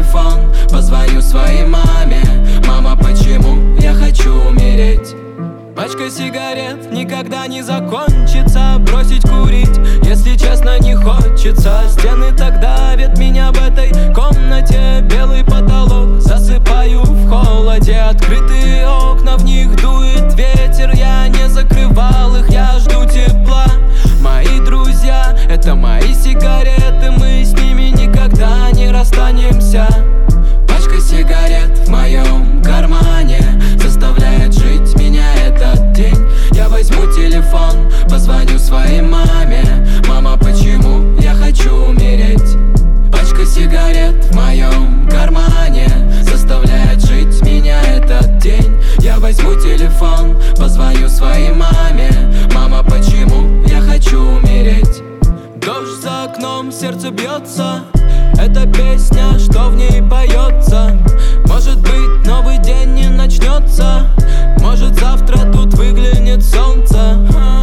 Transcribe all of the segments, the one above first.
телефон, позвоню своей маме. Мама, почему я хочу умереть? Пачка сигарет никогда не закончится. Бросить курить, если честно, не хочется. Стены так давят меня в этой комнате. Белый потолок, засыпаю в холоде. Открытые окна, в них дует ветер. Я не закрывал их, я жду тепла. Мои друзья, это мои сигареты. Мы с ними никогда не расстанемся. Пачка сигарет в моем кармане заставляет жить меня этот день. Я возьму телефон, позвоню своей маме. Мама, почему я хочу умереть? Пачка сигарет в моем кармане заставляет жить меня этот день. Я возьму телефон, позвоню своей маме. Мама, почему я хочу умереть? Дождь за окном, сердце бьется. Это песня, что в ней поется. Может быть, новый день не начнется. Может, завтра тут выглянет солнце.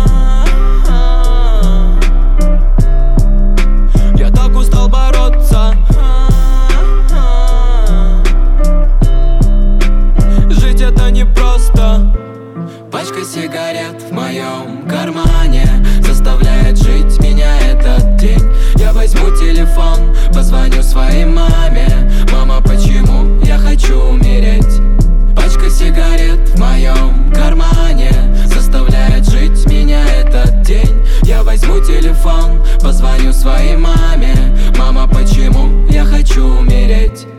Я так устал бороться. Жить это непросто. Пачка сигарет в моем кармане заставляет жить меня этот день. Я возьму телефон, позвоню своей маме. Мама, почему я хочу умереть? Пачка сигарет в моем кармане заставляет жить меня этот день. Я возьму телефон, позвоню своей маме. Мама, почему я хочу умереть?